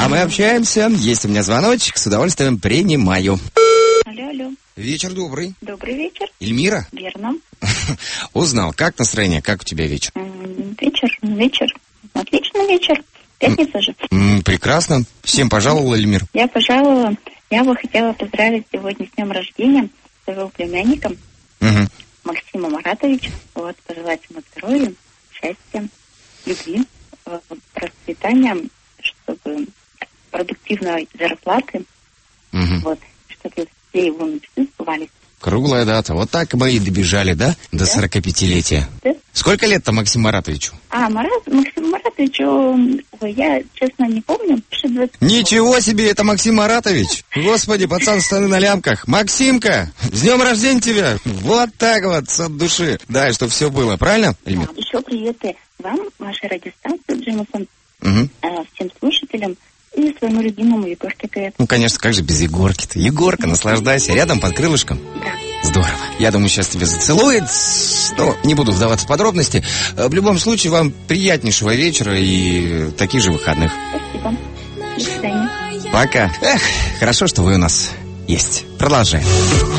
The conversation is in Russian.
мы общаемся. Есть у меня звоночек, с удовольствием принимаю. Алло. Вечер добрый. Добрый вечер. Эльмира? Верно. Узнал. Как настроение? Как у тебя вечер? Вечер. Отличный вечер. Пятница же. Прекрасно. Всем пожаловала, Эльмир. Я пожаловала. Я бы хотела поздравить сегодня с днем рождения своего племянника Максима Маратовича. Пожелать ему здоровья, счастья, любви, процветания, чтобы продуктивной зарплаты, чтобы все его мечты сбывались. Круглая дата. Вот так мы и добежали, да? До 45-летия. Да. Сколько лет-то Максиму Маратовичу? Максиму Маратовичу, я, честно, не помню. Ничего себе, это Максим Маратович. Господи, пацан, станы на лямках. Максимка, с днем рождения тебя. Вот так вот, от души. Да, чтобы все было, правильно, Эльмир? Еще приветы вам, вашей радиостанции, Джимсон, всем слушателям и своему любимому Егорке привет. Конечно, как же без Егорки-то? Егорка, наслаждайся, рядом под крылышком. Да. Здорово. Я думаю, сейчас тебя зацелует. Но не буду вдаваться в подробности. В любом случае, вам приятнейшего вечера и таких же выходных. Спасибо. До свидания. Пока. Хорошо, что вы у нас есть. Продолжаем.